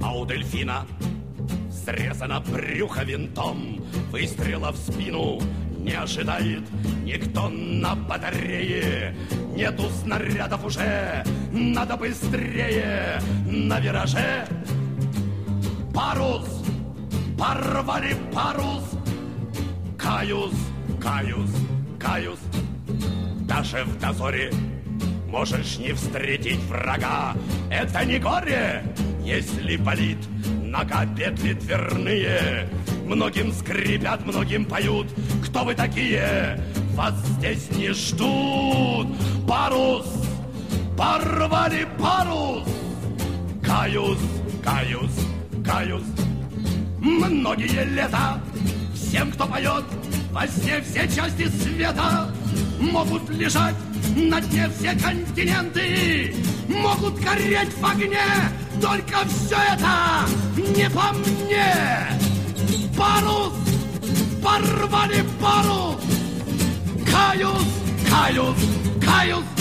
А у дельфина срезано брюхо винтом. Выстрела в спину не ожидает никто на батарее. Нету снарядов уже, надо быстрее. На вираже парус, порвали парус. Каюсь, каюсь, каюсь. Даже в дозоре можешь не встретить врага. Это не горе, если болит нога, петли дверные. Многим скрипят, многим поют. Кто вы такие? Вас здесь не ждут. Парус, порвали парус. Каюсь, каюсь, каюсь. Многие лета всем, кто поет во сне все части света, могут лежать на дне все континенты, могут гореть в огне. Только все это не по мне. Парус, порвали парус. Каюсь, каюсь, каюсь.